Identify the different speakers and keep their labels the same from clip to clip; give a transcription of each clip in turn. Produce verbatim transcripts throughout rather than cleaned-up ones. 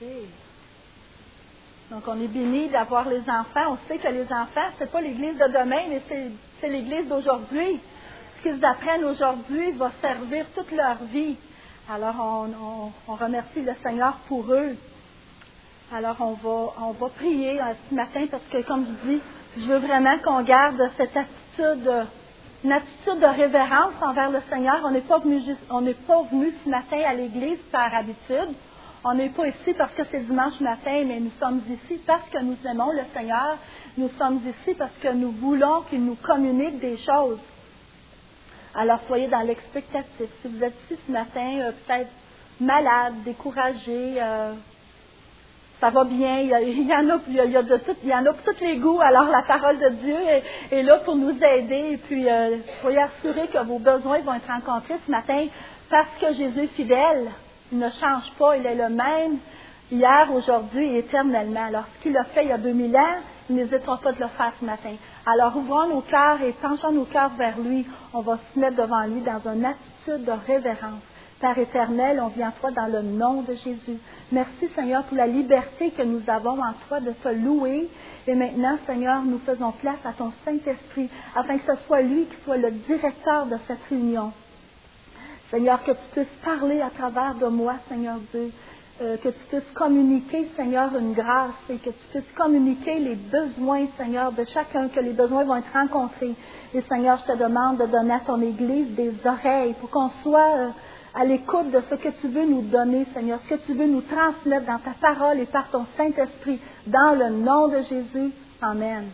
Speaker 1: OK. Donc, on est bénis d'avoir les enfants. On sait que les enfants, ce n'est pas l'Église de demain, mais c'est, c'est l'Église d'aujourd'hui. Ce qu'ils apprennent aujourd'hui va servir toute leur vie. Alors, on, on, on remercie le Seigneur pour eux. Alors, on va, on va prier euh, ce matin parce que, comme je dis, je veux vraiment qu'on garde cette attitude, une attitude de révérence envers le Seigneur. On n'est pas venu, juste, on n'est pas venu ce matin à l'Église par habitude. On n'est pas ici parce que c'est dimanche matin, mais nous sommes ici parce que nous aimons le Seigneur. Nous sommes ici parce que nous voulons qu'il nous communique des choses. Alors, soyez dans l'expectative. Si vous êtes ici ce matin, euh, peut-être malade, découragé, euh, ça va bien, il y, a, il y en a, il y a de tout, il y en a pour tous les goûts. Alors, la parole de Dieu est, est là pour nous aider. Et puis, euh, soyez assurés que vos besoins vont être rencontrés ce matin parce que Jésus est fidèle. Il ne change pas, il est le même hier, aujourd'hui et éternellement. Alors, ce qu'il a fait il y a deux mille ans, il n'hésitera pas de le faire ce matin. Alors, ouvrons nos cœurs et penchons nos cœurs vers lui. On va se mettre devant lui dans une attitude de révérence. Père éternel, on vient à toi dans le nom de Jésus. Merci, Seigneur, pour la liberté que nous avons en toi de te louer. Et maintenant, Seigneur, nous faisons place à ton Saint-Esprit, afin que ce soit lui qui soit le directeur de cette réunion. Seigneur, que tu puisses parler à travers de moi, Seigneur Dieu, euh, que tu puisses communiquer, Seigneur, une grâce et que tu puisses communiquer les besoins, Seigneur, de chacun, que les besoins vont être rencontrés. Et Seigneur, je te demande de donner à ton Église des oreilles pour qu'on soit euh, à l'écoute de ce que tu veux nous donner, Seigneur, ce que tu veux nous transmettre dans ta parole et par ton Saint-Esprit, dans le nom de Jésus. Amen.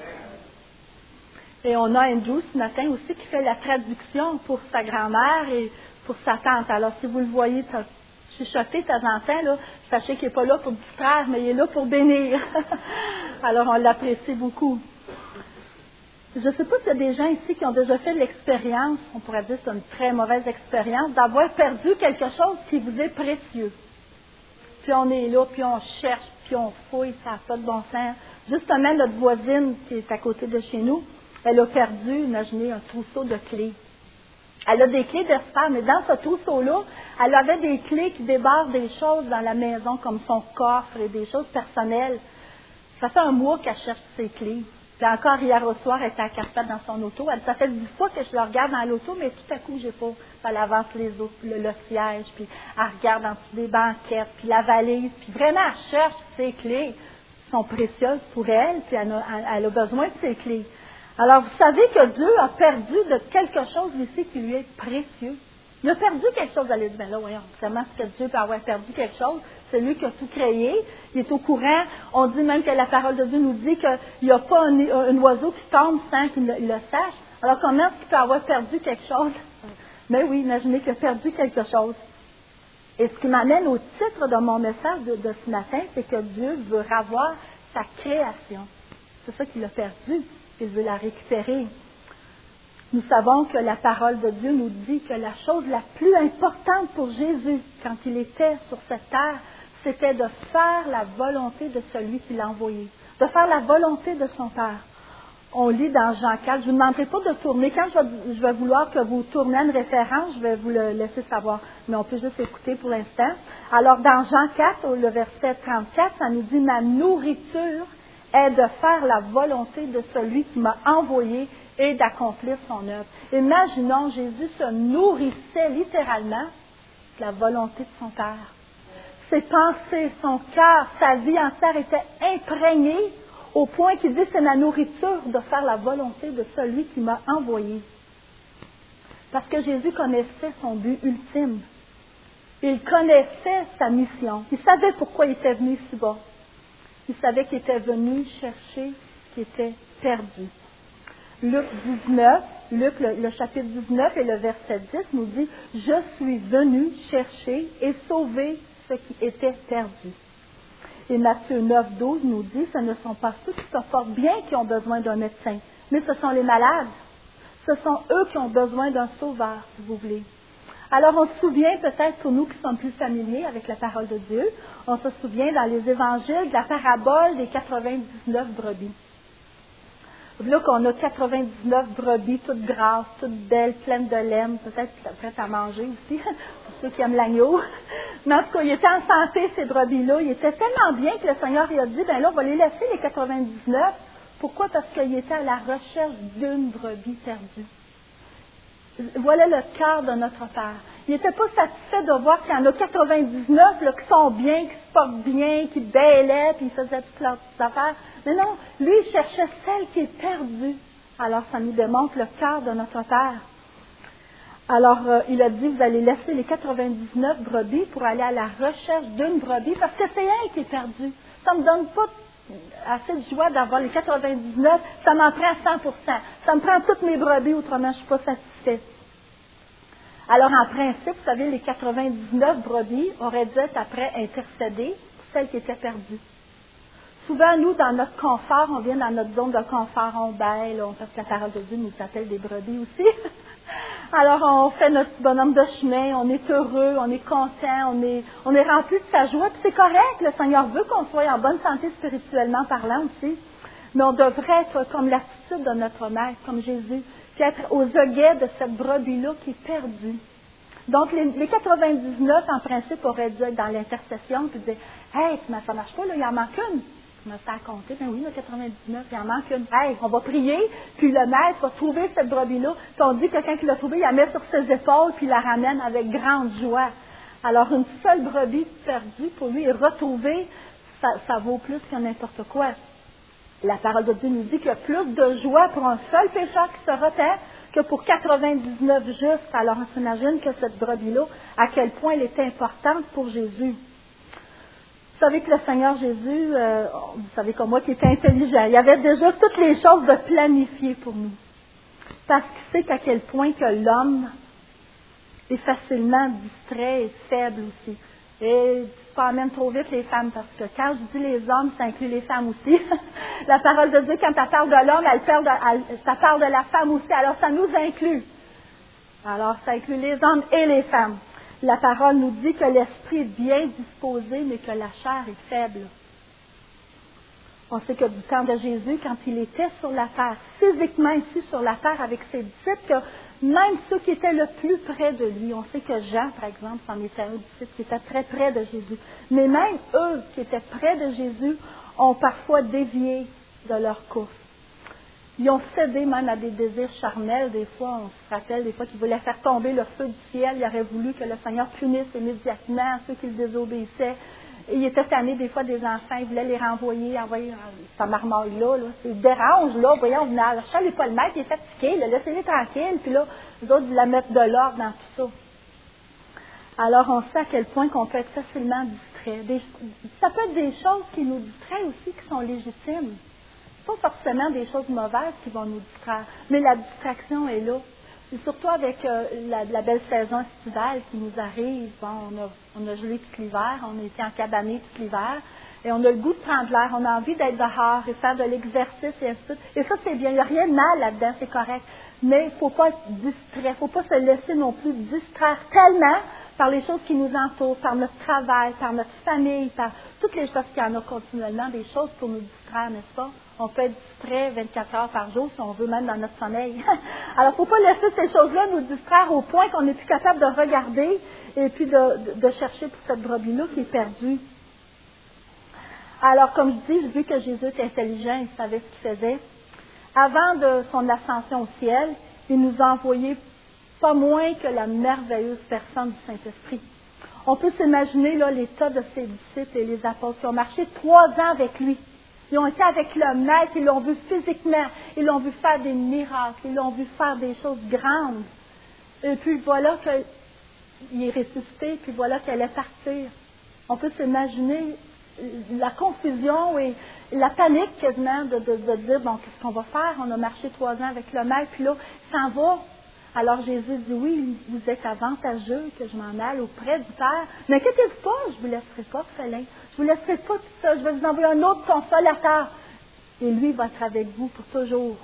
Speaker 1: Et on a Andrew ce matin aussi qui fait la traduction pour sa grand-mère et pour sa tante. Alors, si vous le voyez chuchoter de temps en temps, là, sachez qu'il n'est pas là pour distraire, mais il est là pour bénir. Alors, on l'apprécie beaucoup. Je ne sais pas s'il y a des gens ici qui ont déjà fait l'expérience, on pourrait dire que c'est une très mauvaise expérience, d'avoir perdu quelque chose qui vous est précieux. Puis on est là, puis on cherche, puis on fouille, ça n'a pas de bon sens. Justement, notre voisine qui est à côté de chez nous, elle a perdu, imaginez, un trousseau de clés. Elle a des clés d'espace, mais dans ce trousseau-là, elle avait des clés qui débordent des choses dans la maison, comme son coffre et des choses personnelles. Ça fait un mois qu'elle cherche ses clés. Puis encore hier au soir, elle était à quatre pattes dans son auto. Elle, ça fait dix fois que je la regarde dans l'auto, mais tout à coup, j'ai pas. Elle avance les autres, le, le siège, puis elle regarde en dessous des banquettes, puis la valise, puis vraiment, elle cherche ses clés. Elles sont précieuses pour elle, puis elle a, elle a besoin de ses clés. Alors, vous savez que Dieu a perdu de quelque chose ici qui lui est précieux. Il a perdu quelque chose. Allez dire, ben là, voyons, comment est-ce que Dieu peut avoir perdu quelque chose? C'est lui qui a tout créé. Il est au courant. On dit même que la parole de Dieu nous dit qu'il n'y a pas un, un oiseau qui tombe sans qu'il le, le sache. Alors, comment est-ce qu'il peut avoir perdu quelque chose? Mais oui, imaginez qu'il a perdu quelque chose. Et ce qui m'amène au titre de mon message de, de ce matin, c'est que Dieu veut revoir sa création. C'est ça qu'il a perdu. Il veut la récupérer. Nous savons que la parole de Dieu nous dit que la chose la plus importante pour Jésus, quand il était sur cette terre, c'était de faire la volonté de celui qui l'a envoyé, de faire la volonté de son Père. On lit dans Jean quatre, je ne vous demanderai pas de tourner. Quand je vais, je vais vouloir que vous tourniez une référence, je vais vous le laisser savoir, mais on peut juste écouter pour l'instant. Alors, dans Jean quatre, le verset trente-quatre, ça nous dit « Ma nourriture est de faire la volonté de celui qui m'a envoyé et d'accomplir son œuvre. » Imaginons, Jésus se nourrissait littéralement de la volonté de son Père. Ses pensées, son cœur, sa vie entière était imprégnée au point qu'il dit « C'est ma nourriture de faire la volonté de celui qui m'a envoyé. » Parce que Jésus connaissait son but ultime. Il connaissait sa mission. Il savait pourquoi il était venu ici bas. Il savait qu'il était venu chercher ce qui était perdu. Luc dix-neuf, Luc, le, le chapitre dix-neuf et le verset dix nous dit « Je suis venu chercher et sauver ce qui était perdu. » Et Matthieu neuf, douze nous dit « Ce ne sont pas ceux qui se portent bien qui ont besoin d'un médecin, mais ce sont les malades. Ce sont eux qui ont besoin d'un sauveur, si vous voulez. » Alors, on se souvient peut-être, pour nous qui sommes plus familiers avec la parole de Dieu, on se souvient dans les évangiles de la parabole des quatre-vingt-dix-neuf brebis. Là qu'on a quatre-vingt-dix-neuf brebis, toutes grasses, toutes belles, pleines de laine, peut-être prêtes à manger aussi, pour ceux qui aiment l'agneau. Mais en tout cas, il était en santé, ces brebis-là. Il était tellement bien que le Seigneur lui a dit, ben là, on va les laisser, les quatre-vingt-dix-neuf. Pourquoi? Parce qu'il était à la recherche d'une brebis perdue. Voilà le cœur de notre Père. Il n'était pas satisfait de voir qu'il y en a quatre-vingt-dix-neuf là, qui sont bien, qui se portent bien, qui bêlaient, puis ils faisaient toutes leurs petites affaires. Mais non, lui, il cherchait celle qui est perdue. Alors, ça nous démontre le cœur de notre Père. Alors, euh, il a dit, vous allez laisser les quatre-vingt-dix-neuf brebis pour aller à la recherche d'une brebis, parce que c'est elle qui est perdue. Ça ne me donne pas assez de joie d'avoir les quatre-vingt-dix-neuf, ça m'en prend cent pour cent. Ça me prend toutes mes brebis, autrement je ne suis pas satisfait. Alors, en principe, vous savez, les quatre-vingt-dix-neuf brebis auraient dû être après intercéder pour celles qui étaient perdues. Souvent, nous, dans notre confort, on vient dans notre zone de confort, on bêle, on fait la parole de Dieu nous appelle des brebis aussi. Alors, on fait notre petit bonhomme de chemin, on est heureux, on est content, on est, on est rempli de sa joie, puis c'est correct, le Seigneur veut qu'on soit en bonne santé spirituellement parlant aussi. Mais on devrait être comme l'attitude de notre Maître, comme Jésus, puis être aux aguets de cette brebis-là qui est perdue. Donc, les, les quatre-vingt-dix-neuf, en principe, auraient dû être dans l'intercession, puis dire, « Hey, ça ne marche pas, là, il en manque une. » Je me suis à compter, ben oui, le quatre-vingt-dix-neuf, il en manque une. Hey, on va prier, puis le maître va trouver cette brebis-là, puis on dit que quelqu'un qui l'a trouvée, il la met sur ses épaules, puis il la ramène avec grande joie. Alors, une seule brebis perdue, pour lui, et retrouvée, ça, ça vaut plus que n'importe quoi. La parole de Dieu nous dit qu'il y a plus de joie pour un seul pécheur qui se repent que pour quatre-vingt-dix-neuf justes. Alors, on s'imagine que cette brebis-là, à quel point elle est importante pour Jésus. Vous savez que le Seigneur Jésus, euh, vous savez comme moi, qu'il était intelligent. Il avait déjà toutes les choses de planifier pour nous. Parce qu'il sait qu'à quel point que l'homme est facilement distrait et faible aussi. Et pas même trop vite les femmes, parce que quand je dis les hommes, ça inclut les femmes aussi. La parole de Dieu, quand elle parle de l'homme, elle parle de, elle, ça parle de la femme aussi. Alors, ça nous inclut. Alors, ça inclut les hommes et les femmes. La parole nous dit que l'esprit est bien disposé, mais que la chair est faible. On sait que du temps de Jésus, quand il était sur la terre, physiquement ici sur la terre avec ses disciples, que même ceux qui étaient le plus près de lui, on sait que Jean, par exemple, c'en était un disciple qui était très près de Jésus, mais même eux qui étaient près de Jésus ont parfois dévié de leur course. Ils ont cédé même à des désirs charnels. Des fois, on se rappelle, des fois qu'ils voulaient faire tomber le feu du ciel. Ils auraient voulu que le Seigneur punisse immédiatement ceux qui le désobéissaient. Et il était tanné des fois des enfants, il voulait les renvoyer, envoyer sa marmaille-là, là. C'est dérange, là, voyons, venez, Charles n'est pas le maître, il est fatigué, là, laissez-les tranquilles, puis là, les autres, ils la mettent de l'ordre dans tout ça. Alors, on sait à quel point qu'on peut être facilement distrait. Des, ça peut être des choses qui nous distraient aussi, qui sont légitimes. Pas forcément des choses mauvaises qui vont nous distraire, mais la distraction est là. Et surtout avec euh, la, la belle saison estivale qui nous arrive. Bon, on a, on a gelé tout l'hiver, on a été en cabané tout l'hiver, et on a le goût de prendre l'air, on a envie d'être dehors et faire de l'exercice et ainsi de suite. Et ça, c'est bien, il n'y a rien de mal là-dedans, c'est correct. Mais il ne faut pas être distrait, il ne faut pas se laisser non plus distraire tellement par les choses qui nous entourent, par notre travail, par notre famille, par toutes les choses qu'il y en a continuellement, des choses pour nous distraire, n'est-ce pas? On peut être distrait vingt-quatre heures par jour, si on veut, même dans notre sommeil. Alors, il ne faut pas laisser ces choses-là nous distraire au point qu'on n'est plus capable de regarder et puis de, de, de chercher pour cette brebis-là qui est perdue. Alors, comme je dis, vu que Jésus était intelligent, il savait ce qu'il faisait. Avant de son ascension au ciel, il nous a envoyé pas moins que la merveilleuse personne du Saint-Esprit. On peut s'imaginer là, l'état de ses disciples et les apôtres qui ont marché trois ans avec lui. Ils ont été avec le Maître, ils l'ont vu physiquement, ils l'ont vu faire des miracles, ils l'ont vu faire des choses grandes. Et puis voilà qu'il est ressuscité, puis voilà qu'il allait partir. On peut s'imaginer la confusion et la panique quasiment de, de, de dire, bon, qu'est-ce qu'on va faire? On a marché trois ans avec le Maître, puis là, il s'en va. Alors Jésus dit, oui, vous êtes avantageux que je m'en aille auprès du Père. Mais inquiétez-vous pas, je ne vous laisserai pas, Félin. Je ne vous laisserai pas tout ça. Je vais vous envoyer un autre consolateur. Et lui va être avec vous pour toujours.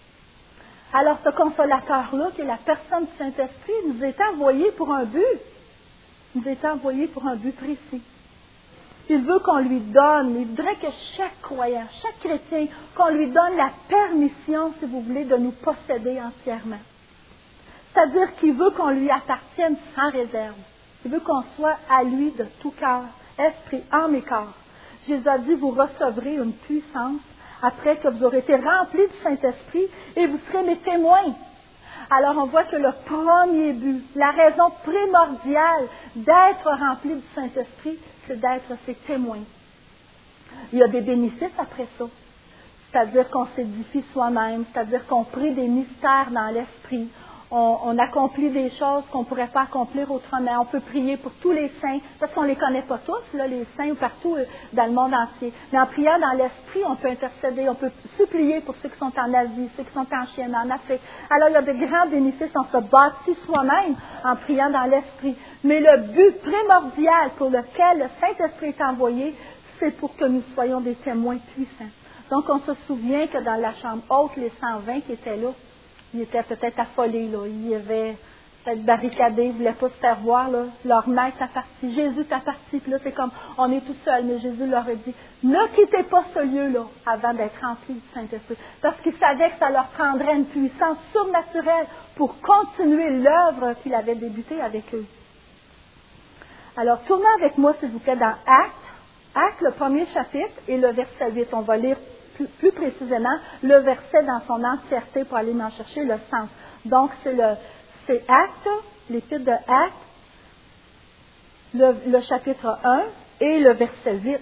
Speaker 1: Alors ce consolateur-là, qui est la personne du Saint-Esprit, nous est envoyé pour un but. Il nous est envoyé pour un but précis. Il veut qu'on lui donne, il voudrait que chaque croyant, chaque chrétien, qu'on lui donne la permission, si vous voulez, de nous posséder entièrement. C'est-à-dire qu'il veut qu'on lui appartienne sans réserve. Il veut qu'on soit à lui de tout cœur, esprit, âme et corps. Jésus a dit, vous recevrez une puissance après que vous aurez été remplis du Saint-Esprit et vous serez mes témoins. Alors on voit que le premier but, la raison primordiale d'être rempli du Saint-Esprit, c'est d'être ses témoins. Il y a des bénéfices après ça. C'est-à-dire qu'on s'édifie soi-même, c'est-à-dire qu'on prie des mystères dans l'esprit. On, on accomplit des choses qu'on ne pourrait pas accomplir autrement. On peut prier pour tous les saints, parce qu'on ne les connaît pas tous, là, les saints partout dans le monde entier. Mais en priant dans l'esprit, on peut intercéder, on peut supplier pour ceux qui sont en Asie, ceux qui sont en Chine, en Afrique. Alors, il y a de grands bénéfices. On se bâtit soi-même en priant dans l'esprit. Mais le but primordial pour lequel le Saint-Esprit est envoyé, c'est pour que nous soyons des témoins puissants. Donc, on se souvient que dans la chambre haute, les cent vingt qui étaient là, ils étaient peut-être affolés, là. Ils avaient peut-être barricadé, ils ne voulaient pas se faire voir, là. Leur maître est parti, Jésus est parti, puis là, c'est comme, on est tout seul, mais Jésus leur a dit, ne quittez pas ce lieu-là avant d'être remplis du Saint-Esprit. Parce qu'ils savaient que ça leur prendrait une puissance surnaturelle pour continuer l'œuvre qu'il avait débutée avec eux. Alors, tournez avec moi, s'il vous plaît, dans Actes, Actes, le premier chapitre, et le verset huit. On va lire plus, plus précisément le verset dans son entièreté pour aller en chercher le sens. Donc, c'est, le, c'est Actes, l'épître de Actes, le, le chapitre un et le verset huit.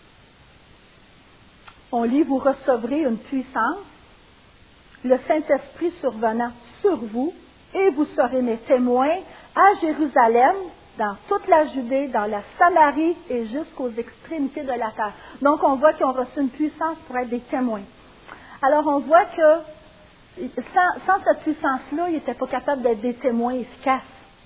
Speaker 1: On lit, vous recevrez une puissance, le Saint-Esprit survenant sur vous, et vous serez mes témoins à Jérusalem, dans toute la Judée, dans la Samarie et jusqu'aux extrémités de la terre. Donc, on voit qu'ils ont reçu une puissance pour être des témoins. Alors, on voit que sans, sans cette puissance-là, ils n'étaient pas capables d'être des témoins efficaces.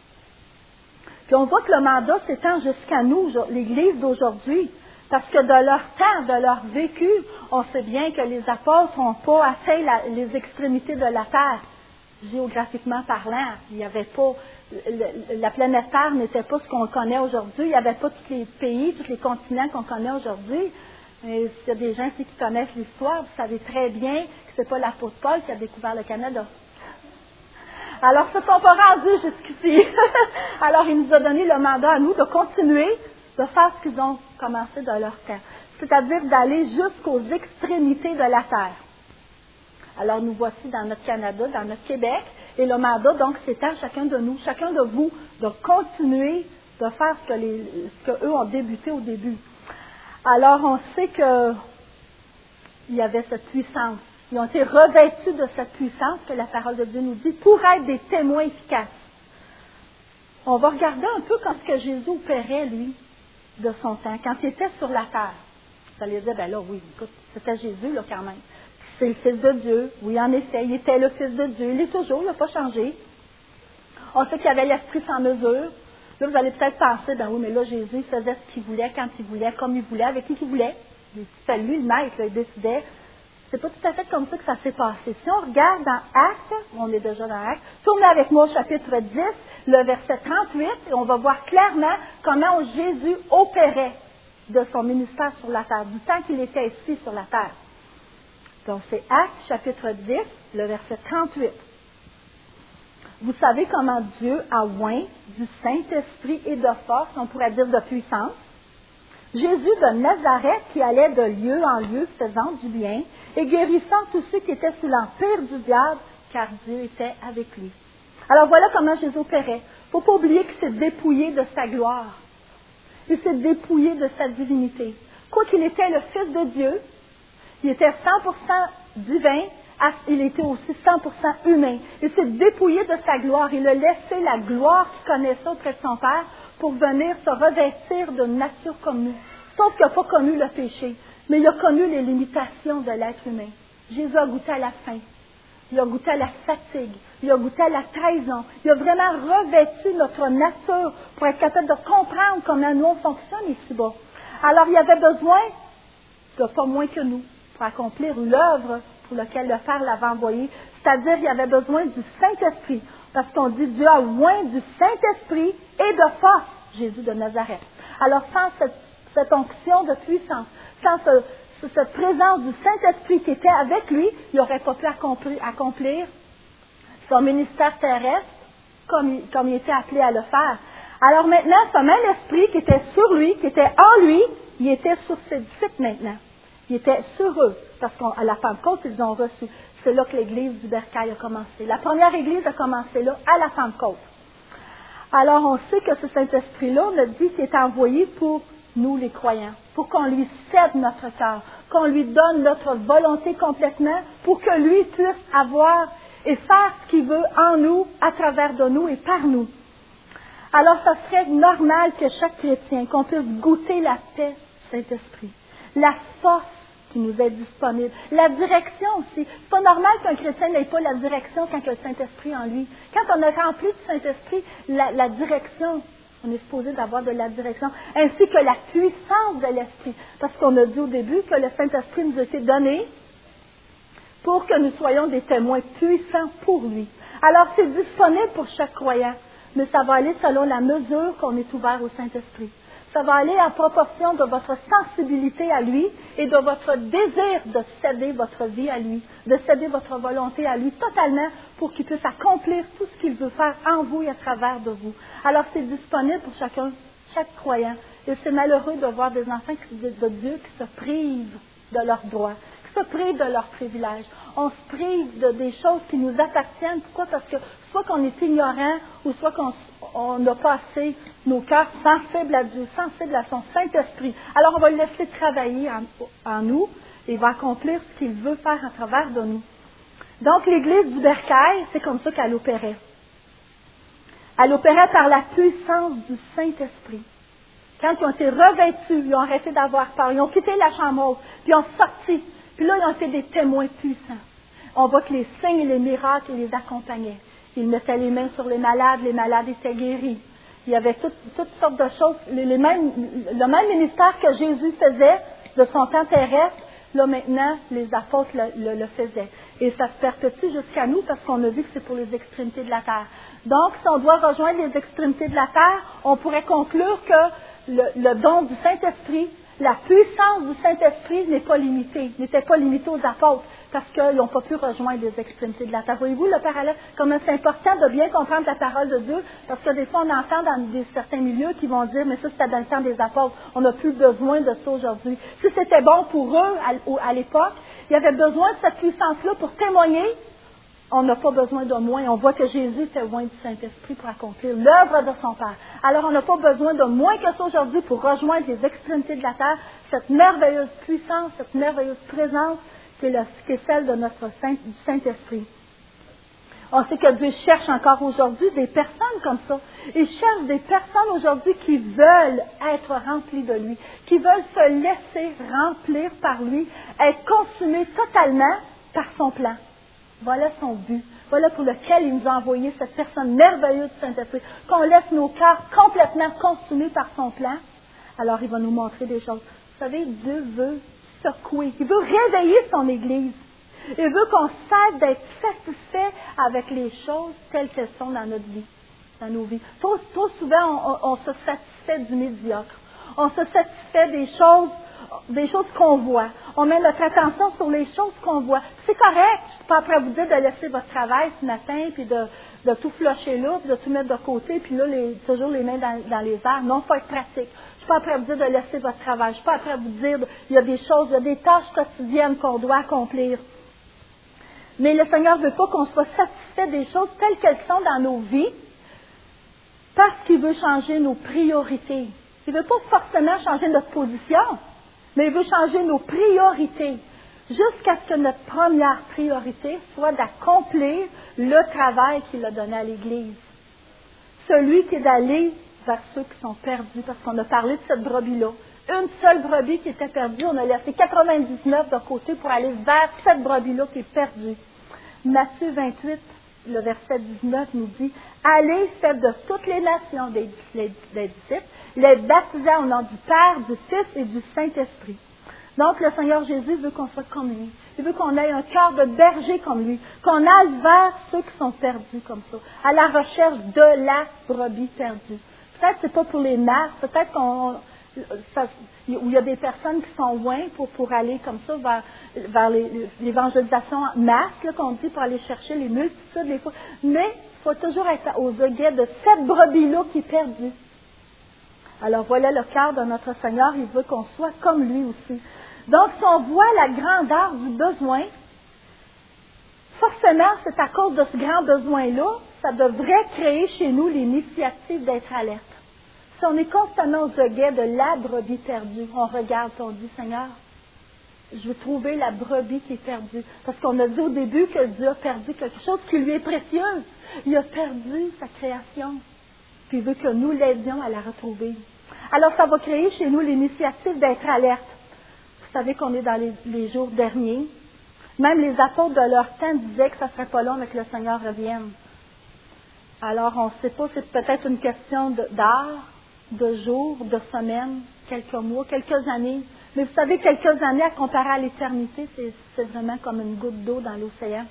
Speaker 1: Puis, on voit que le mandat s'étend jusqu'à nous, l'Église d'aujourd'hui, parce que de leur temps, de leur vécu, on sait bien que les apôtres n'ont pas atteint la, les extrémités de la terre. Géographiquement parlant, il n'y avait pas, le, la planète Terre n'était pas ce qu'on connaît aujourd'hui, il n'y avait pas tous les pays, tous les continents qu'on connaît aujourd'hui. Et s'il y a des gens ici qui connaissent l'histoire, vous savez très bien que ce n'est pas l'apôtre Paul qui a découvert le Canada. Alors, ils ne se sont pas rendus jusqu'ici. Alors, il nous a donné le mandat à nous de continuer de faire ce qu'ils ont commencé de leur temps, c'est-à-dire d'aller jusqu'aux extrémités de la terre. Alors, nous voici dans notre Canada, dans notre Québec, et le mandat, donc, c'est à chacun de nous, chacun de vous, de continuer de faire ce que, les, ce que eux ont débuté au début. Alors, on sait qu'il y avait cette puissance. Ils ont été revêtus de cette puissance que la parole de Dieu nous dit pour être des témoins efficaces. On va regarder un peu quand ce que Jésus opérait, lui, de son temps, quand il était sur la terre. Vous allez dire, ben là, oui, écoute, c'était Jésus, là, quand même. C'est le Fils de Dieu. Oui, en effet, il était le Fils de Dieu. Il est toujours, il n'a pas changé. On sait qu'il y avait l'Esprit sans mesure. Là, vous allez peut-être penser, ben oui, mais là, Jésus faisait ce qu'il voulait, quand il voulait, comme il voulait, avec qui il voulait. C'était lui, le maître, là, il décidait. C'est pas tout à fait comme ça que ça s'est passé. Si on regarde dans Actes, on est déjà dans Actes, tournez avec moi au chapitre dix, le verset trente-huit, et on va voir clairement comment Jésus opérait de son ministère sur la terre, du temps qu'il était ici sur la terre. Donc, c'est Actes, chapitre dix, le verset trente-huit. Vous savez comment Dieu a oint du Saint-Esprit et de force, on pourrait dire de puissance, Jésus de Nazareth qui allait de lieu en lieu faisant du bien et guérissant tous ceux qui étaient sous l'empire du diable, car Dieu était avec lui. Alors, voilà comment Jésus opérait. Il ne faut pas oublier qu'il s'est dépouillé de sa gloire. Il s'est dépouillé de sa divinité. Quoiqu'il était le Fils de Dieu, il était cent pour cent divin, il était aussi cent pour cent humain. Il s'est dépouillé de sa gloire. Il a laissé la gloire qu'il connaissait auprès de son Père pour venir se revêtir d'une nature comme nous. Sauf qu'il n'a pas connu le péché, mais il a connu les limitations de l'être humain. Jésus a goûté à la faim. Il a goûté à la fatigue. Il a goûté à la trahison. Il a vraiment revêtu notre nature pour être capable de comprendre comment nous on fonctionne ici-bas. Alors, il y avait besoin de pas moins que nous pour accomplir l'œuvre pour laquelle le Père l'avait envoyé. C'est-à-dire, il y avait besoin du Saint-Esprit. Parce qu'on dit Dieu a oint du Saint-Esprit et de force, Jésus de Nazareth. Alors, sans cette, cette onction de puissance, sans ce, cette présence du Saint-Esprit qui était avec lui, il n'aurait pas pu accomplir, accomplir son ministère terrestre comme, comme il était appelé à le faire. Alors maintenant, ce même esprit qui était sur lui, qui était en lui, il était sur ses disciples maintenant. Il était sur eux, parce qu'à la Pentecôte, ils ont reçu. C'est là que l'église du Bercail a commencé. La première église a commencé là, à la Pentecôte. Alors, on sait que ce Saint-Esprit-là, on a dit qu'il est envoyé pour nous, les croyants, pour qu'on lui cède notre cœur, qu'on lui donne notre volonté complètement, pour que lui puisse avoir et faire ce qu'il veut en nous, à travers de nous et par nous. Alors, ça serait normal que chaque chrétien, qu'on puisse goûter la paix du Saint-Esprit, la force qui nous est disponible, la direction aussi. C'est pas normal qu'un chrétien n'ait pas la direction quand il a le Saint-Esprit en lui. Quand on est rempli du Saint-Esprit, la, la direction, on est supposé d'avoir de la direction, ainsi que la puissance de l'Esprit. Parce qu'on a dit au début que le Saint-Esprit nous a été donné pour que nous soyons des témoins puissants pour lui. Alors, c'est disponible pour chaque croyant, mais ça va aller selon la mesure qu'on est ouvert au Saint-Esprit. Ça va aller en proportion de votre sensibilité à lui et de votre désir de céder votre vie à lui, de céder votre volonté à lui totalement pour qu'il puisse accomplir tout ce qu'il veut faire en vous et à travers de vous. Alors, c'est disponible pour chacun, chaque croyant. Et c'est malheureux de voir des enfants de Dieu qui se privent de leurs droits, qui se privent de leurs privilèges. On se prive de des choses qui nous appartiennent. Pourquoi? Parce que soit qu'on est ignorant ou soit qu'on n'a pas assez nos cœurs sensibles à Dieu, sensibles à son Saint-Esprit. Alors, on va le laisser travailler en, en nous et il va accomplir ce qu'il veut faire à travers de nous. Donc, l'Église du Bercail, c'est comme ça qu'elle opérait. Elle opérait par la puissance du Saint-Esprit. Quand ils ont été revêtus, ils ont arrêté d'avoir peur, ils ont quitté la chambre haute, puis ils ont sorti. Puis là, ils ont été des témoins puissants. On voit que les signes et les miracles les accompagnaient. Ils mettaient les mains sur les malades, les malades étaient guéris. Il y avait toutes, toutes sortes de choses. Les, les mêmes, le même ministère que Jésus faisait de son temps terrestre, là maintenant, les apôtres le, le, le faisaient. Et ça se perpétue jusqu'à nous parce qu'on a vu que c'est pour les extrémités de la terre. Donc, si on doit rejoindre les extrémités de la terre, on pourrait conclure que le, le don du Saint-Esprit, la puissance du Saint-Esprit n'est pas limitée, n'était pas limitée aux apôtres, parce qu'ils n'ont pas pu rejoindre les extrémités de la terre. Voyez-vous le parallèle? Comme c'est important de bien comprendre la parole de Dieu, parce que des fois on entend dans des, certains milieux qui vont dire, mais ça c'était dans le temps des apôtres, on n'a plus besoin de ça aujourd'hui. Si c'était bon pour eux à, à l'époque, il y avait besoin de cette puissance-là pour témoigner. On n'a pas besoin de moins. On voit que Jésus était loin du Saint-Esprit pour accomplir l'œuvre de son Père. Alors, on n'a pas besoin de moins que ça aujourd'hui pour rejoindre les extrémités de la terre, cette merveilleuse puissance, cette merveilleuse présence qui est, le, qui est celle de notre Saint, du Saint-Esprit. On sait que Dieu cherche encore aujourd'hui des personnes comme ça. Il cherche des personnes aujourd'hui qui veulent être remplies de lui, qui veulent se laisser remplir par lui, être consumées totalement par son plan. Voilà son but. Voilà pour lequel il nous a envoyé cette personne merveilleuse du Saint-Esprit. Qu'on laisse nos cœurs complètement consumés par son plan. Alors, il va nous montrer des choses. Vous savez, Dieu veut secouer. Il veut réveiller son Église. Il veut qu'on cesse d'être satisfait avec les choses telles qu'elles sont dans notre vie, dans nos vies. Trop, trop souvent, on, on se satisfait du médiocre. On se satisfait des choses des choses qu'on voit. On met notre attention sur les choses qu'on voit. C'est correct. Je ne suis pas prêt à vous dire de laisser votre travail ce matin, puis de, de tout flusher là, puis de tout mettre de côté, puis là, les, toujours les mains dans, dans les airs. Non, il faut être pratique. Je ne suis pas prêt à vous dire de laisser votre travail. Je ne suis pas prêt à vous dire qu'il y a des choses, il y a des tâches quotidiennes qu'on doit accomplir. Mais le Seigneur ne veut pas qu'on soit satisfait des choses telles qu'elles sont dans nos vies, parce qu'il veut changer nos priorités. Il ne veut pas forcément changer notre position, mais il veut changer nos priorités, jusqu'à ce que notre première priorité soit d'accomplir le travail qu'il a donné à l'Église. Celui qui est d'aller vers ceux qui sont perdus, parce qu'on a parlé de cette brebis-là. Une seule brebis qui était perdue, on a laissé quatre-vingt-dix-neuf de côté pour aller vers cette brebis-là qui est perdue. Matthieu vingt-huit, le verset dix-neuf nous dit « Allez, faites de toutes les nations des, des, des disciples, les baptisant au nom du Père, du Fils et du Saint-Esprit. » Donc, le Seigneur Jésus veut qu'on soit comme lui. Il veut qu'on ait un cœur de berger comme lui, qu'on aille vers ceux qui sont perdus comme ça, à la recherche de la brebis perdue. Peut-être que ce n'est pas pour les masses, peut-être qu'on... Ça, où il y a des personnes qui sont loin pour, pour aller comme ça vers, vers les, l'évangélisation masse, là, qu'on dit, pour aller chercher les multitudes, les fois. Mais il faut toujours être aux aguets de cette brebis-là qui est perdue. Alors voilà le cœur de notre Seigneur, il veut qu'on soit comme lui aussi. Donc si on voit la grandeur du besoin, forcément c'est à cause de ce grand besoin-là, ça devrait créer chez nous l'initiative d'être alerte. Si on est constamment aux aguets de la brebis perdue, on regarde et on dit, Seigneur, je veux trouver la brebis qui est perdue. Parce qu'on a dit au début que Dieu a perdu quelque chose qui lui est précieux. Il a perdu sa création. Puis il veut que nous l'aidions à la retrouver. Alors ça va créer chez nous l'initiative d'être alerte. Vous savez qu'on est dans les, les jours derniers. Même les apôtres de leur temps disaient que ça ne serait pas long avec que le Seigneur revienne. Alors on ne sait pas, c'est peut-être une question de, d'heures, de jours, de semaines, quelques mois, quelques années. Mais vous savez, quelques années à comparer à l'éternité, c'est, c'est vraiment comme une goutte d'eau dans l'océan.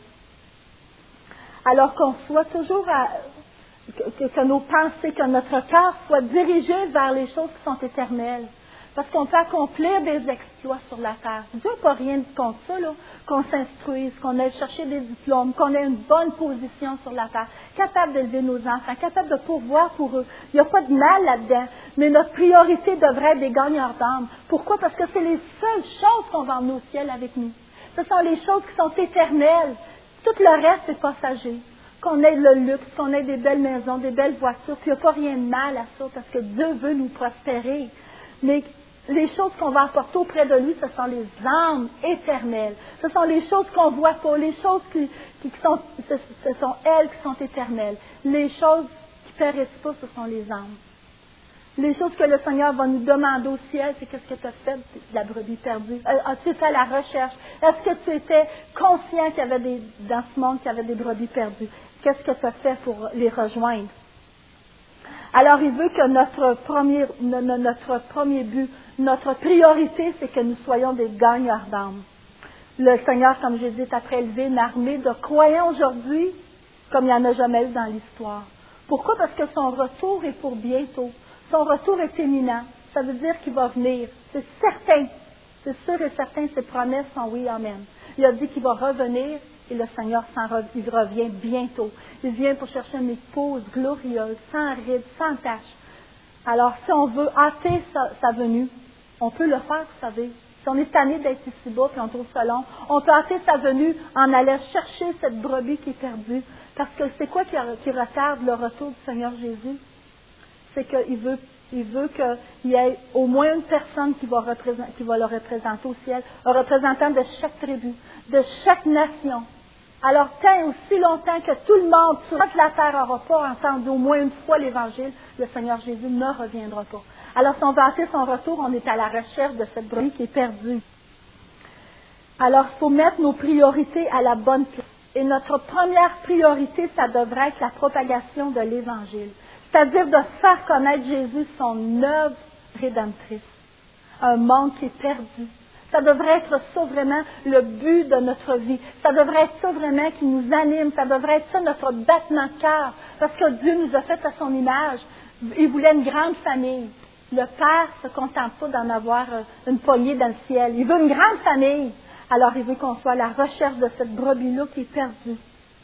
Speaker 1: Alors qu'on soit toujours à, que, que nos pensées, que notre cœur soit dirigé vers les choses qui sont éternelles. Parce qu'on peut accomplir des exploits sur la terre. Dieu n'a pas rien contre ça, là, qu'on s'instruise, qu'on aille chercher des diplômes, qu'on ait une bonne position sur la terre, capable d'élever nos enfants, capable de pourvoir pour eux. Il n'y a pas de mal là-dedans. Mais notre priorité devrait être des gagneurs d'âme. Pourquoi? Parce que c'est les seules choses qu'on va emmener au ciel avec nous. Ce sont les choses qui sont éternelles. Tout le reste est passager. Qu'on ait le luxe, qu'on ait des belles maisons, des belles voitures, puis il n'y a pas rien de mal à ça, parce que Dieu veut nous prospérer. Mais les choses qu'on va apporter auprès de lui, ce sont les âmes éternelles. Ce sont les choses qu'on ne voit pas, les choses qui, qui sont, ce, ce sont elles qui sont éternelles. Les choses qui ne périssent pas, ce sont les âmes. Les choses que le Seigneur va nous demander au ciel, c'est qu'est-ce que tu as fait de la brebis perdue? As-tu fait la recherche? Est-ce que tu étais conscient qu'il y avait des, dans ce monde qu'il y avait des brebis perdues? Qu'est-ce que tu as fait pour les rejoindre? Alors, il veut que notre premier, notre premier but, notre priorité, c'est que nous soyons des gagneurs d'âme. Le Seigneur, comme je dis, est après élevé une armée de croyants aujourd'hui, comme il n'y en a jamais eu dans l'histoire. Pourquoi? Parce que son retour est pour bientôt. Son retour est imminent. Ça veut dire qu'il va venir. C'est certain. C'est sûr et certain, ses promesses sont oui, amen. Il a dit qu'il va revenir et le Seigneur s'en re, il revient bientôt. Il vient pour chercher une épouse glorieuse, sans rides, sans taches. Alors, si on veut hâter sa, sa venue, on peut le faire, vous savez. Si on est tanné d'être ici-bas et on trouve ça long, on peut hâter sa venue en allant chercher cette brebis qui est perdue. Parce que c'est quoi qui, qui retarde le retour du Seigneur Jésus? C'est qu'il veut, il veut qu'il y ait au moins une personne qui va, représenter, qui va le représenter au ciel, un représentant de chaque tribu, de chaque nation. Alors, tant et aussi longtemps que tout le monde sur toute la terre n'aura pas entendu au moins une fois l'Évangile, le Seigneur Jésus ne reviendra pas. Alors, si on veut hâter son retour, on est à la recherche de cette brebis qui est perdue. Alors, il faut mettre nos priorités à la bonne place. Et notre première priorité, ça devrait être la propagation de l'Évangile. C'est-à-dire de faire connaître Jésus, son œuvre rédemptrice. Un monde qui est perdu. Ça devrait être ça vraiment le but de notre vie. Ça devrait être ça vraiment qui nous anime. Ça devrait être ça notre battement de cœur. Parce que Dieu nous a fait à son image. Il voulait une grande famille. Le Père ne se contente pas d'en avoir une poignée dans le ciel. Il veut une grande famille. Alors il veut qu'on soit à la recherche de cette brebis-là qui est perdue.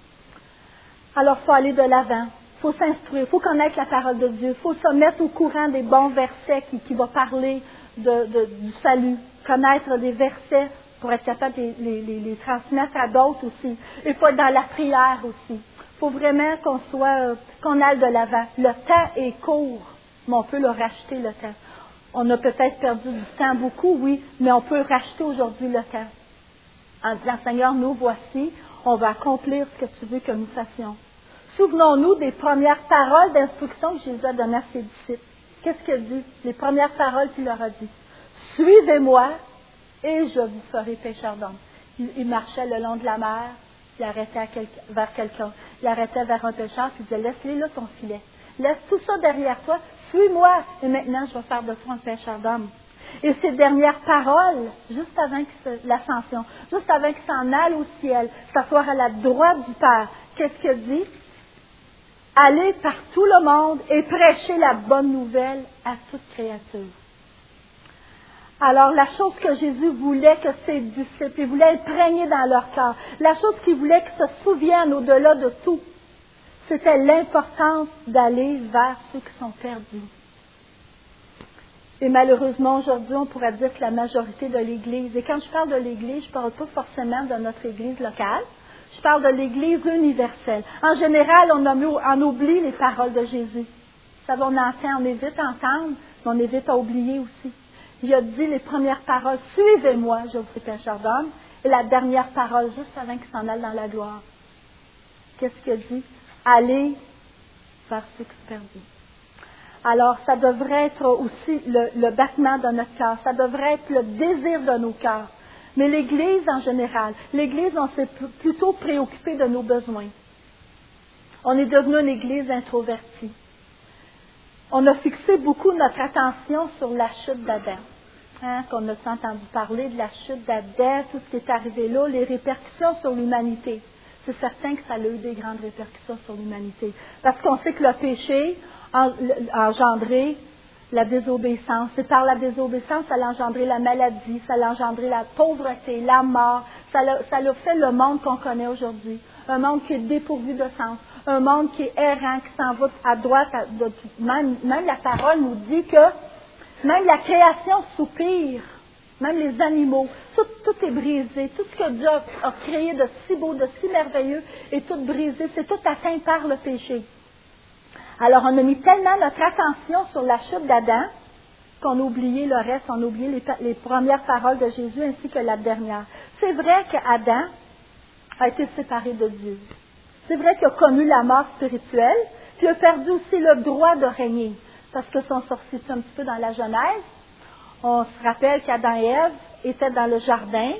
Speaker 1: Alors il faut aller de l'avant. Il faut s'instruire, il faut connaître la parole de Dieu, il faut se mettre au courant des bons versets qui, qui vont parler de, de, du salut, connaître des versets pour être capable de les, les, les transmettre à d'autres aussi. Il faut être dans la prière aussi. Il faut vraiment qu'on soit, qu'on aille de l'avant. Le temps est court, mais on peut le racheter le temps. On a peut-être perdu du temps beaucoup, oui, mais on peut racheter aujourd'hui le temps. En disant, Seigneur, nous voici, on va accomplir ce que tu veux que nous fassions. Souvenons-nous des premières paroles d'instruction que Jésus a données à ses disciples. Qu'est-ce qu'il dit? Les premières paroles qu'il leur a dit. Suivez-moi et je vous ferai pécheurs d'hommes. Il, il marchait le long de la mer, il arrêtait à quel, vers quelqu'un, il arrêtait vers un pécheur, puis il disait, laisse-les là ton filet. Laisse tout ça derrière toi, suis-moi, et maintenant je vais faire de toi un pécheur d'hommes. Et ces dernières paroles, juste avant que l'ascension, juste avant qu'il s'en aille au ciel, s'asseoir à la droite du Père, qu'est-ce qu'il dit? Allez par tout le monde et prêchez la bonne nouvelle à toute créature. Alors, la chose que Jésus voulait que ses disciples, il voulait imprégner dans leur cœur, la chose qu'il voulait qu'ils se souviennent au-delà de tout, c'était l'importance d'aller vers ceux qui sont perdus. Et malheureusement, aujourd'hui, on pourrait dire que la majorité de l'Église, et quand je parle de l'Église, je ne parle pas forcément de notre Église locale, je parle de l'Église universelle. En général, on, on oublie les paroles de Jésus. Vous savez, on entend, on évite à entendre, mais on évite à oublier aussi. Il a dit les premières paroles, « Suivez-moi, je vous fais pécheur d'homme », et la dernière parole, juste avant qu'il s'en aille dans la gloire. Qu'est-ce qu'il a dit? « Allez vers ceux qui sont perdus ». Alors, ça devrait être aussi le, le battement de notre cœur, ça devrait être le désir de nos cœurs. Mais l'Église en général, l'Église, on s'est plutôt préoccupé de nos besoins. On est devenu une Église introvertie. On a fixé beaucoup notre attention sur la chute d'Adam. Hein, qu'on a entendu parler de la chute d'Adam, tout ce qui est arrivé là, les répercussions sur l'humanité. C'est certain que ça a eu des grandes répercussions sur l'humanité. Parce qu'on sait que le péché a engendré la désobéissance. Et par la désobéissance, ça a engendré la maladie, ça a engendré la pauvreté, la mort. Ça a, ça a fait le monde qu'on connaît aujourd'hui. Un monde qui est dépourvu de sens. Un monde qui est errant, qui s'en va à droite. À, de, même, même la parole nous dit que même la création soupire. Même les animaux. Tout, tout est brisé. Tout ce que Dieu a, a créé de si beau, de si merveilleux est tout brisé. C'est tout atteint par le péché. Alors, on a mis tellement notre attention sur la chute d'Adam qu'on a oublié le reste, on a oublié les, les premières paroles de Jésus ainsi que la dernière. C'est vrai qu'Adam a été séparé de Dieu. C'est vrai qu'il a connu la mort spirituelle, puis il a perdu aussi le droit de régner. Parce que si on se resitue un petit peu dans la Genèse, on se rappelle qu'Adam et Ève étaient dans le jardin,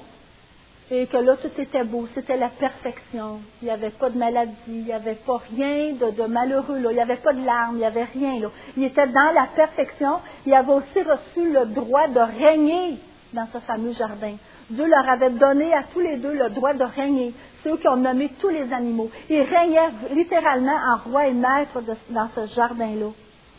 Speaker 1: et que là, tout était beau, c'était la perfection. Il n'y avait pas de maladie, il n'y avait pas rien de, de malheureux, là. Il n'y avait pas de larmes, il n'y avait rien. Là. Il était dans la perfection. Il avait aussi reçu le droit de régner dans ce fameux jardin. Dieu leur avait donné à tous les deux le droit de régner. C'est eux qui ont nommé tous les animaux. Ils régnaient littéralement en roi et maître de, dans ce jardin-là.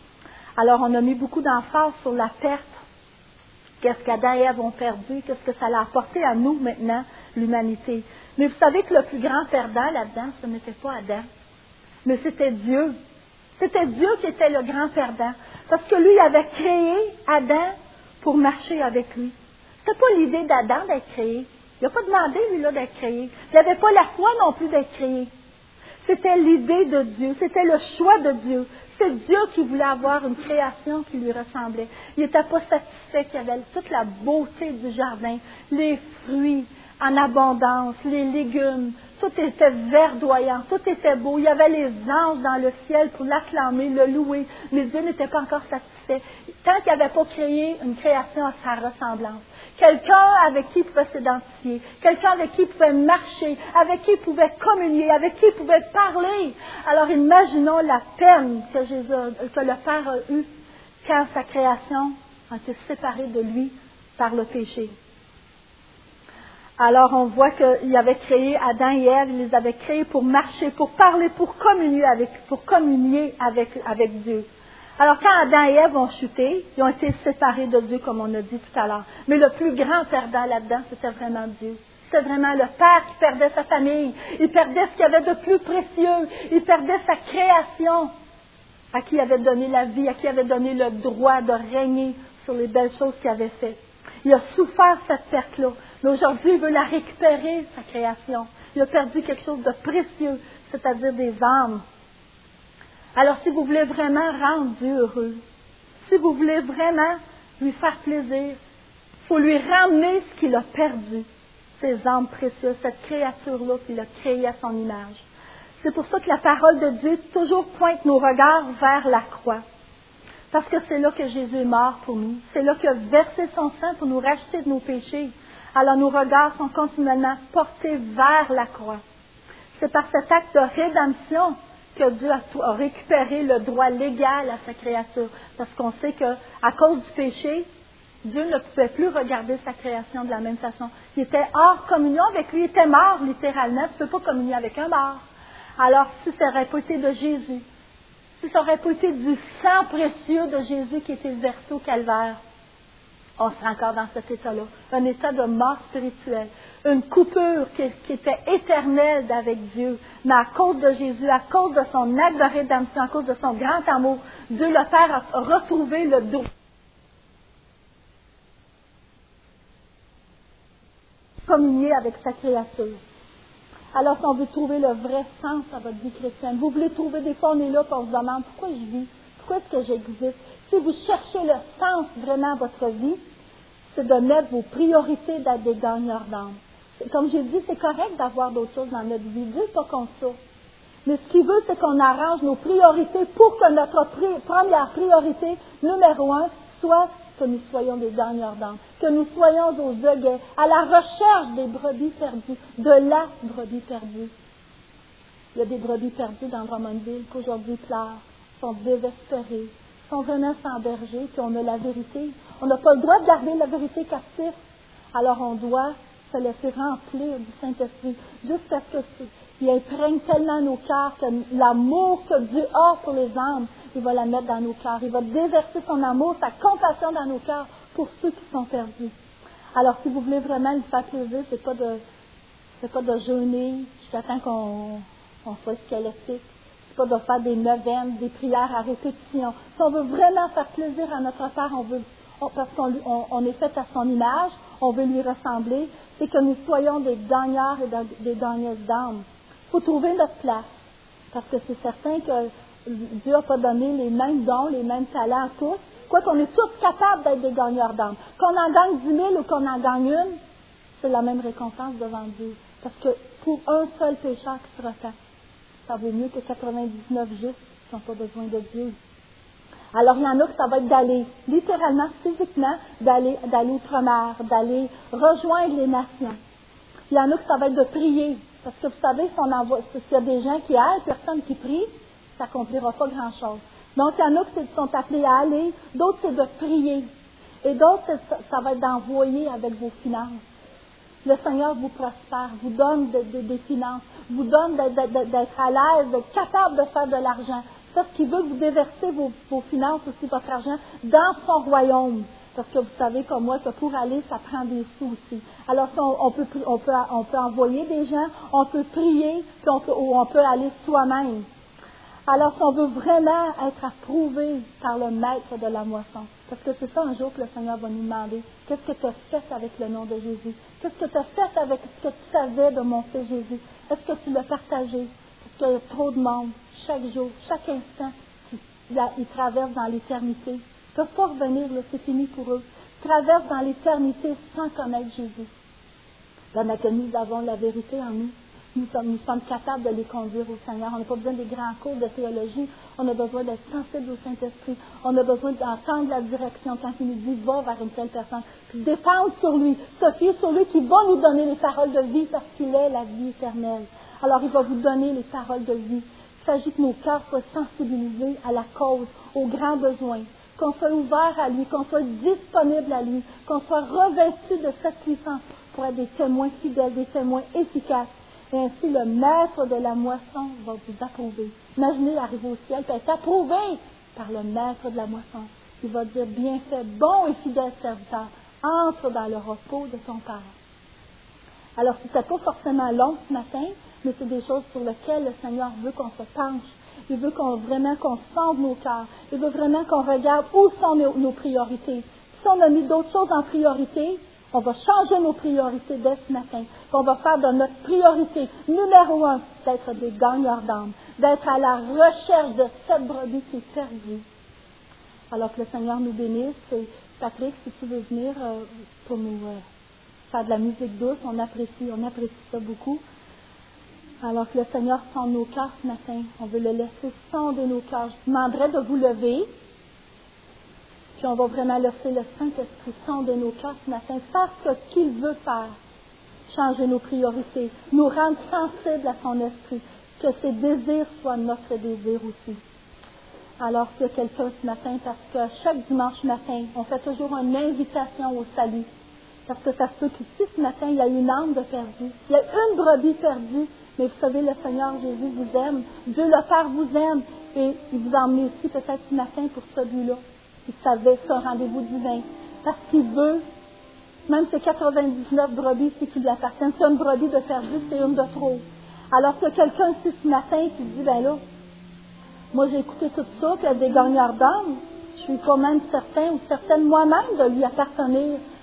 Speaker 1: Alors, on a mis beaucoup d'emphase sur la perte. Qu'est-ce qu'Adam et Ève ont perdu? Qu'est-ce que ça a apporté à nous maintenant, l'humanité? Mais vous savez que le plus grand perdant là-dedans, ce n'était pas Adam, mais c'était Dieu. C'était Dieu qui était le grand perdant. Parce que lui, il avait créé Adam pour marcher avec lui. C'était pas l'idée d'Adam d'être créé. Il n'a pas demandé, lui-là, d'être créé. Il n'avait pas la foi non plus d'être créé. C'était l'idée de Dieu. C'était le choix de Dieu. C'est Dieu qui voulait avoir une création qui lui ressemblait. Il n'était pas satisfait qu'il y avait toute la beauté du jardin, les fruits en abondance, les légumes, tout était verdoyant, tout était beau. Il y avait les anges dans le ciel pour l'acclamer, le louer, mais Dieu n'était pas encore satisfait tant qu'il n'avait pas créé une création à sa ressemblance. Quelqu'un avec qui il pouvait s'identifier, quelqu'un avec qui il pouvait marcher, avec qui il pouvait communier, avec qui il pouvait parler. Alors imaginons la peine que, Jésus, que le Père a eue quand sa création a été séparée de lui par le péché. Alors on voit qu'il avait créé Adam et Ève, il les avait créés pour marcher, pour parler, pour communier avec, pour communier avec, avec Dieu. Alors, quand Adam et Ève ont chuté, ils ont été séparés de Dieu, comme on a dit tout à l'heure. Mais le plus grand perdant là-dedans, c'était vraiment Dieu. C'était vraiment le Père qui perdait sa famille. Il perdait ce qu'il y avait de plus précieux. Il perdait sa création, à qui il avait donné la vie, à qui il avait donné le droit de régner sur les belles choses qu'il avait faites. Il a souffert cette perte-là. Mais aujourd'hui, il veut la récupérer, sa création. Il a perdu quelque chose de précieux, c'est-à-dire des âmes. Alors, si vous voulez vraiment rendre Dieu heureux, si vous voulez vraiment lui faire plaisir, il faut lui ramener ce qu'il a perdu, ses âmes précieuses, cette créature-là qu'il a créée à son image. C'est pour ça que la parole de Dieu toujours pointe nos regards vers la croix. Parce que c'est là que Jésus est mort pour nous. C'est là qu'il a versé son sang pour nous racheter de nos péchés. Alors, nos regards sont continuellement portés vers la croix. C'est par cet acte de rédemption que Dieu a récupéré le droit légal à sa créature. Parce qu'on sait qu'à cause du péché, Dieu ne pouvait plus regarder sa création de la même façon. Il était hors communion avec lui, il était mort littéralement. Tu ne peux pas communier avec un mort. Alors, si ça n'aurait pas été de Jésus, si ça n'aurait pas été du sang précieux de Jésus qui était versé au calvaire, on serait encore dans cet état-là. Un état de mort spirituelle. Une coupure qui, qui était éternelle avec Dieu. Mais à cause de Jésus, à cause de son acte de rédemption, à cause de son grand amour, Dieu le Père a retrouvé le droit communier avec sa créature. Alors, si on veut trouver le vrai sens à votre vie chrétienne, vous voulez trouver, des fois, on est là et on se demande pourquoi je vis, pourquoi est-ce que j'existe. Si vous cherchez le sens vraiment à votre vie, c'est de mettre vos priorités d'être des gagneurs d'âme. Comme j'ai dit, c'est correct d'avoir d'autres choses dans notre vie. Dieu n'est pas comme ça. Mais ce qu'il veut, c'est qu'on arrange nos priorités pour que notre pri- première priorité, numéro un, soit que nous soyons des gagneurs d'âme, que nous soyons aux aguets, à la recherche des brebis perdues, de la brebis perdue. Il y a des brebis perdues dans Drummondville qui aujourd'hui pleurent, sont désespérés, sont vraiment sans berger, puis on a la vérité. On n'a pas le droit de garder la vérité captive. Alors on doit se laisser remplir du Saint-Esprit jusqu'à ce qu'il imprègne tellement nos cœurs que l'amour que Dieu a pour les âmes, il va la mettre dans nos cœurs. Il va déverser son amour, sa compassion dans nos cœurs pour ceux qui sont perdus. Alors si vous voulez vraiment lui faire plaisir, c'est pas de c'est pas de jeûner jusqu'à temps qu'on on soit squelettique. C'est pas de faire des neuvaines, des prières à répétition. Si on veut vraiment faire plaisir à notre Père, on veut on, parce qu'on on, on est fait à son image, on veut lui ressembler, c'est que nous soyons des gagneurs et des gagneuses d'âme. Il faut trouver notre place. Parce que c'est certain que Dieu n'a pas donné les mêmes dons, les mêmes talents à tous. Quoi qu'on est tous capables d'être des gagneurs d'âme. Qu'on en gagne dix mille ou qu'on en gagne une, c'est la même récompense devant Dieu. Parce que pour un seul pécheur qui se repent, ça vaut mieux que quatre-vingt-dix-neuf justes qui n'ont pas besoin de Dieu. Alors, il y en a que ça va être d'aller, littéralement, physiquement, d'aller, d'aller outre-mer, d'aller rejoindre les nations. Il y en a que ça va être de prier. Parce que vous savez, si on envoie, s'il y a des gens qui aillent, personne qui prie, ça n'accomplira pas grand-chose. Donc, il y en a qui sont appelés à aller, d'autres, c'est de prier. Et d'autres, ça, ça va être d'envoyer avec vos finances. Le Seigneur vous prospère, vous donne de, de, des finances, vous donne de, de, de, d'être à l'aise, d'être capable de faire de l'argent. Parce qu'il veut que vous déversez vos, vos finances aussi, votre argent, dans son royaume. Parce que vous savez comme moi que pour aller, ça prend des sous aussi. Alors, si on, on, peut, on, peut, on peut envoyer des gens, on peut prier, puis on peut, ou on peut aller soi-même. Alors, si on veut vraiment être approuvé par le maître de la moisson, parce que c'est ça un jour que le Seigneur va nous demander, qu'est-ce que tu as fait avec le nom de Jésus? Qu'est-ce que tu as fait avec ce que tu savais de mon Fils Jésus? Est-ce que tu l'as partagé? Parce qu'il y a trop de monde, chaque jour, chaque instant, ils traversent dans l'éternité. Ils ne peuvent pas revenir, là, c'est fini pour eux. Ils traversent dans l'éternité sans connaître Jésus. Là, que nous avons la vérité en nous. Nous sommes, nous sommes capables de les conduire au Seigneur. On n'a pas besoin des grands cours de théologie. On a besoin d'être sensible au Saint-Esprit. On a besoin d'entendre la direction quand il nous dit « va vers une telle personne ». Puis dépendre sur lui, se fier sur lui qui va nous donner les paroles de vie parce qu'il est la vie éternelle. Alors, il va vous donner les paroles de vie. Il s'agit que nos cœurs soient sensibilisés à la cause, aux grands besoins, qu'on soit ouvert à lui, qu'on soit disponible à lui, qu'on soit revêtu de cette puissance pour être des témoins fidèles, des témoins efficaces. Et ainsi, le maître de la moisson va vous approuver. Imaginez arriver au ciel et être approuvé par le maître de la moisson. Il va dire, bien fait, bon et fidèle serviteur, entre dans le repos de ton Père. Alors, ce n'est pas forcément long ce matin, mais c'est des choses sur lesquelles le Seigneur veut qu'on se penche. Il veut qu'on, vraiment qu'on sonde nos cœurs. Il veut vraiment qu'on regarde où sont nos, nos priorités. Si on a mis d'autres choses en priorité, on va changer nos priorités dès ce matin. On va faire de notre priorité numéro un d'être des gagneurs d'âme, d'être à la recherche de cette brebis qui est perdue. Alors que le Seigneur nous bénisse. Et Patrick, si tu veux venir euh, pour nous euh, faire de la musique douce, on apprécie, on apprécie ça beaucoup. Alors que le Seigneur sonde nos cœurs ce matin, on veut le laisser sonder nos cœurs. Je vous demanderais de vous lever. Puis on va vraiment laisser le Saint-Esprit sonder nos cœurs ce matin, faire ce qu'il veut faire, changer nos priorités, nous rendre sensibles à son esprit, que ses désirs soient notre désir aussi. Alors qu'il y a quelqu'un ce matin, parce que chaque dimanche matin, on fait toujours une invitation au salut. Parce que ça se peut qu'ici ce matin, il y a une âme de perdue, il y a une brebis perdue, mais vous savez, le Seigneur Jésus vous aime, Dieu le Père vous aime, et il vous a emmené ici peut-être ce matin pour ce but-là. Il savait ce rendez-vous divin. Parce qu'il veut, même ces quatre-vingt-dix-neuf brebis qui lui appartiennent, c'est une brebis de perdu, c'est une de trop. Alors, s'il y a quelqu'un ici ce matin qui dit, ben là, moi j'ai écouté tout ça, puis il y a des gagneurs d'âme, je suis pas même certain ou certaine moi-même de lui appartenir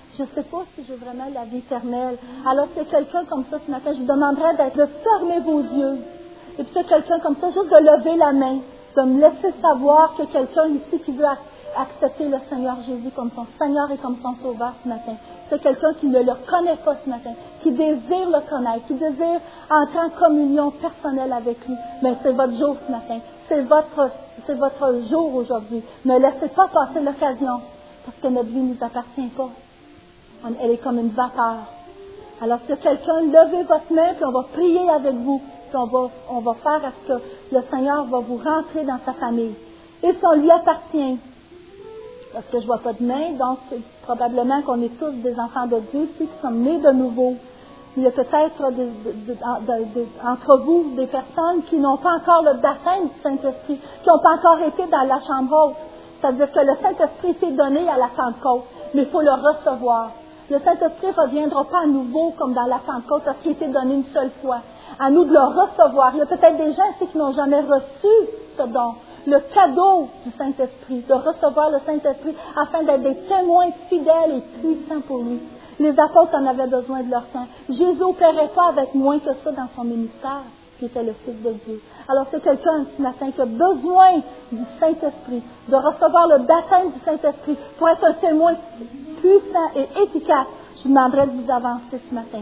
Speaker 1: Je ne sais pas si j'ai vraiment la vie éternelle. Alors, si c'est quelqu'un comme ça ce matin, je vous demanderais d'être, de fermer vos yeux. Et puis, c'est quelqu'un comme ça, juste de lever la main, de me laisser savoir que quelqu'un ici qui veut accepter le Seigneur Jésus comme son Seigneur et comme son Sauveur ce matin. C'est quelqu'un qui ne le connaît pas ce matin, qui désire le connaître, qui désire entrer en communion personnelle avec lui. Mais c'est votre jour ce matin. C'est votre, c'est votre jour aujourd'hui. Ne laissez pas passer l'occasion, parce que notre vie ne nous appartient pas. Elle est comme une vapeur. Alors, si quelqu'un, levez votre main, puis on va prier avec vous. Puis on va, on va faire à ce que le Seigneur va vous rentrer dans sa famille. Et si on lui appartient, parce que je ne vois pas de main, donc probablement qu'on est tous des enfants de Dieu ici qui sommes nés de nouveau. Il y a peut-être des, de, de, de, de, entre vous des personnes qui n'ont pas encore le baptême du Saint-Esprit, qui n'ont pas encore été dans la chambre haute. C'est-à-dire que le Saint-Esprit s'est donné à la Pentecôte, mais il faut le recevoir. Le Saint-Esprit ne reviendra pas à nouveau comme dans la Pentecôte parce qu'il a été donné une seule fois. À nous de le recevoir. Il y a peut-être des gens ici qui n'ont jamais reçu ce don. Le cadeau du Saint-Esprit, de recevoir le Saint-Esprit afin d'être des témoins fidèles et puissants pour lui. Les apôtres en avaient besoin de leur temps. Jésus n'opérait pas avec moins que ça dans son ministère, qui était le Fils de Dieu. Alors c'est quelqu'un ce matin qui a besoin du Saint-Esprit, de recevoir le baptême du Saint-Esprit pour être un témoin puissant et efficace. Je vous demanderais de vous avancer ce matin.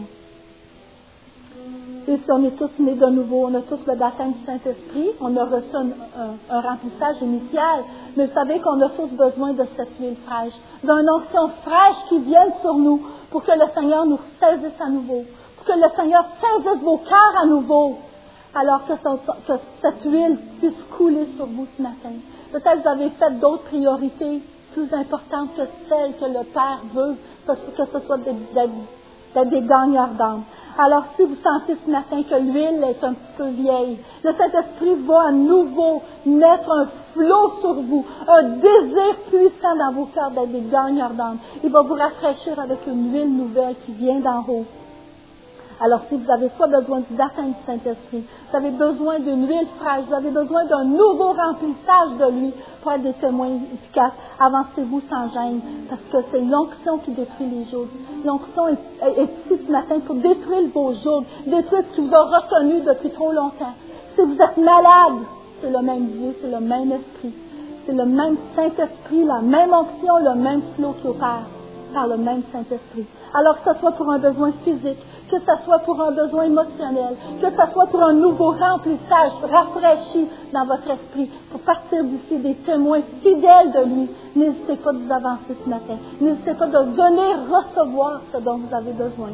Speaker 1: Et si on est tous nés de nouveau, on a tous le baptême du Saint-Esprit, on a reçu un, un, un remplissage initial, mais vous savez qu'on a tous besoin de cette huile fraîche, d'une onction fraîche qui vienne sur nous pour que le Seigneur nous saisisse à nouveau, pour que le Seigneur saisisse vos cœurs à nouveau, alors que, que cette huile puisse couler sur vous ce matin. Peut-être que vous avez fait d'autres priorités plus importantes que celles que le Père veut, que ce soit des, des, des gagneurs d'âme. Alors, si vous sentez ce matin que l'huile est un petit peu vieille, le Saint-Esprit va à nouveau mettre un flot sur vous, un désir puissant dans vos cœurs d'être des gagneurs d'âme. Il va vous rafraîchir avec une huile nouvelle qui vient d'en haut. Alors, si vous avez soit besoin du baptême du Saint-Esprit, vous avez besoin d'une huile fraîche, vous avez besoin d'un nouveau remplissage de lui pour être des témoins efficaces, avancez-vous sans gêne, parce que c'est l'onction qui détruit les jours. L'onction est, est, est ici ce matin pour détruire vos jours, détruire ce qui vous a retenu depuis trop longtemps. Si vous êtes malade, c'est le même Dieu, c'est le même Esprit, c'est le même Saint-Esprit, la même onction, le même flot qui opère par le même Saint-Esprit. Alors que ce soit pour un besoin physique, que ce soit pour un besoin émotionnel, que ce soit pour un nouveau remplissage rafraîchi dans votre esprit, pour partir d'ici des témoins fidèles de lui, n'hésitez pas de vous avancer ce matin. N'hésitez pas de venir recevoir ce dont vous avez besoin.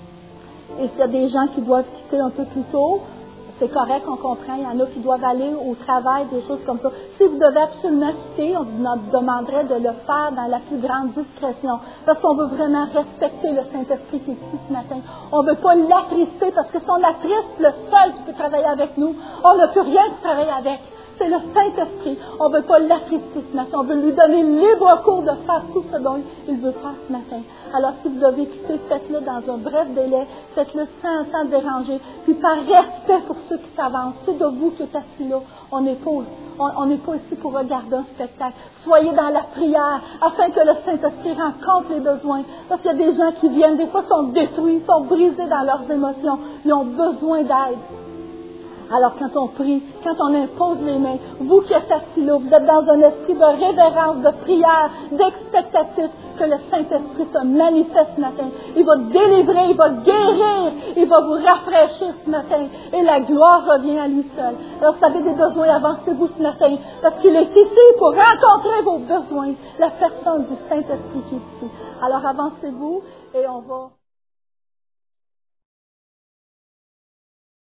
Speaker 1: Et s'il y a des gens qui doivent quitter un peu plus tôt, c'est correct, on comprend. Il y en a qui doivent aller au travail, des choses comme ça. Si vous devez absolument quitter, on vous demanderait de le faire dans la plus grande discrétion. Parce qu'on veut vraiment respecter le Saint-Esprit qui est ici ce matin. On ne veut pas l'attrister, parce que si on attriste le seul qui peut travailler avec nous, on n'a plus rien de travailler avec. C'est le Saint-Esprit. On ne veut pas l'attrister ce matin. On veut lui donner libre cours de faire tout ce dont il veut faire ce matin. Alors, si vous devez quitter, faites-le dans un bref délai. Faites-le sans, sans déranger. Puis, par respect pour ceux qui s'avancent. C'est de vous qui êtes assis là. On n'est pas, on, on n'est pas ici pour regarder un spectacle. Soyez dans la prière afin que le Saint-Esprit rencontre les besoins. Parce qu'il y a des gens qui viennent, des fois, sont détruits, sont brisés dans leurs émotions. Ils ont besoin d'aide. Alors, quand on prie, quand on impose les mains, vous qui êtes assis là, vous êtes dans un esprit de révérence, de prière, d'expectative, que le Saint-Esprit se manifeste ce matin. Il va délivrer, il va guérir, il va vous rafraîchir ce matin. Et la gloire revient à lui seul. Alors, si vous avez des besoins, avancez-vous ce matin, parce qu'il est ici pour rencontrer vos besoins. La personne du Saint-Esprit qui est ici. Alors, avancez-vous et on va...